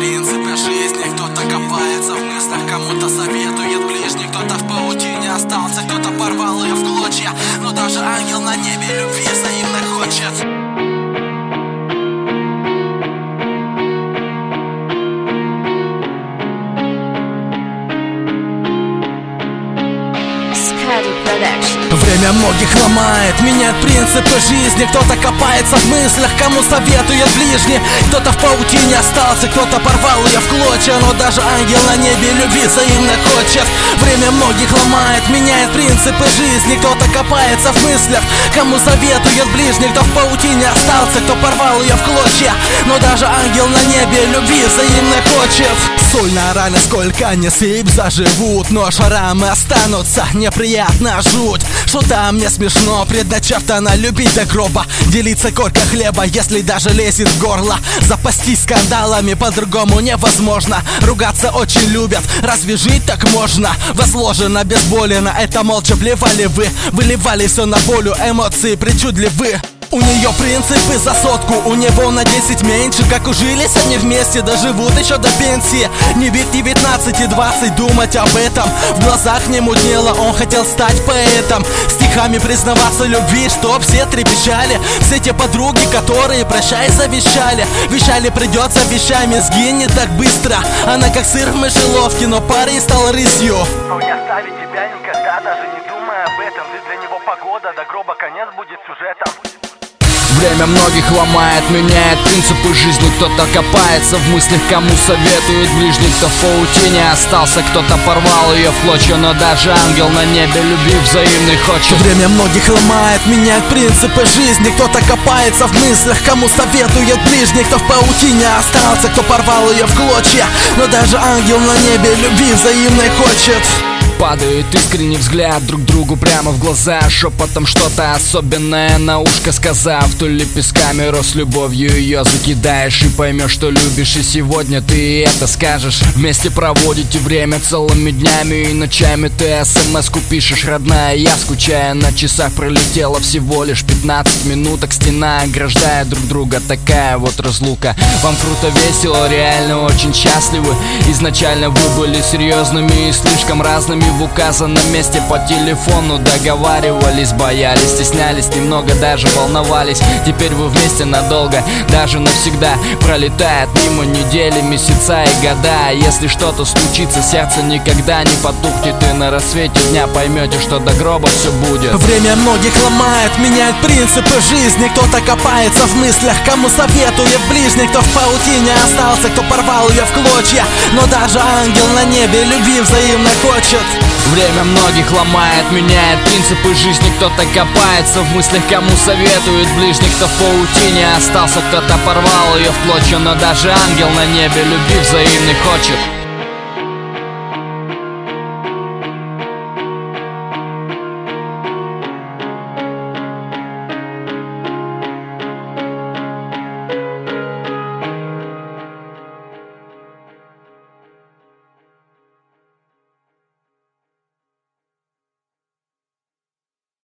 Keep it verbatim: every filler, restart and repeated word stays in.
принципы жизни. Кто-то копается в мыслях, кому-то советует ближний. Кто-то в паутине остался, кто-то порвал ее в клочья. Но даже ангел на небе любви взаимно хочет. Время многих ломает, меняет принципы жизни. Кто-то копается в мыслях, кому советует ближний. Кто-то в паутине остался, кто-то порвал ее в клочья. Но даже ангел на небе любви взаимно хочет. Время многих ломает, меняет принципы жизни. Кто-то копается в мыслях, кому советует ближний. Кто в паутине остался, кто порвал ее в клочья. Но даже ангел на небе любви взаимно хочет. Соль на раны, сколько не сыпь, заживут, но шрамы останутся, неприятно жуть. Что-то мне смешно, предначертано любить до гроба, делиться коркой хлеба, если даже лезет в горло. Запастись скандалами по-другому невозможно. Ругаться очень любят, разве жить так можно? Возложено безболено, это молча плевали вы. Выливали все на волю, эмоции причудливы. У нее принципы за сотку, у него на десять меньше. Как ужились они вместе, доживут еще до пенсии. Не ведь девятнадцать и двадцать думать об этом. В глазах не мутнело, он хотел стать поэтом. Стихами признаваться любви, чтоб все трепещали. Все те подруги, которые прощай завещали. Вещали придется вещами, сгинь не так быстро. Она как сыр в мышеловке, но парень стал рысью. Но не оставить тебя никогда, даже не думая об этом. Ты для него погода, до гроба конец будет сюжетом. Время многих ломает, меняет принципы жизни. Кто-то копается в мыслях, кому советует ближний. Кто в паутине остался, кто-то порвал ее в клочья. Но даже ангел на небе любви взаимной хочет. Время многих ломает, меняет принципы жизни. Кто-то копается в мыслях, кому советует ближний. Кто в паутине остался, кто порвал ее в клочья. Но даже ангел на небе любви взаимной хочет. Падает искренний взгляд друг другу прямо в глаза, шепотом что-то особенное на ушко сказав. То ли песками рос любовью, ее закидаешь и поймешь, что любишь. И сегодня ты это скажешь. Вместе проводите время целыми днями и ночами. Ты смс-ку пишешь, родная, я скучая. На часах пролетело всего лишь пятнадцать минуток. Стена ограждает друг друга, такая вот разлука. Вам круто, весело, реально очень счастливы. Изначально вы были серьезными и слишком разными. В указанном месте по телефону договаривались, боялись, стеснялись, немного даже волновались. Теперь вы вместе надолго, даже навсегда. Пролетает мимо недели, месяца и года. Если что-то случится, сердце никогда не потухнет. И на рассвете дня поймете, что до гроба все будет. Время многих ломает, меняет принципы жизни. Кто-то копается в мыслях, кому советует ближний. Кто в паутине остался, кто порвал ее в клочья. Но даже ангел на небе любви взаимно хочет. Время многих ломает, меняет принципы жизни. Кто-то копается в мыслях, кому советует ближний. Кто в паутине остался, кто-то порвал ее в клочья. Но даже ангел на небе любви взаимной хочет.